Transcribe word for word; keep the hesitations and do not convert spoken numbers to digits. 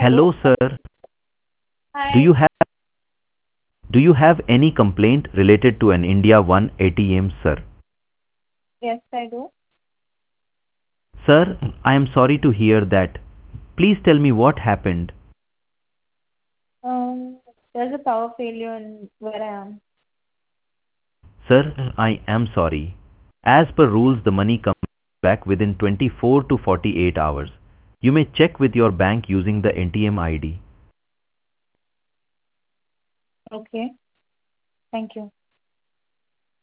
Hello. Hello, sir. Do Hi. you have do you have any complaint related to an India One A T M, sir? Yes, I do. Sir, I am sorry to hear that. Please tell me what happened. Um, there's a power failure in where I am. Sir, I am sorry. As per rules, the money comes back within twenty-four to forty-eight hours. You may check with your bank using the N T M I D. Okay. Thank you.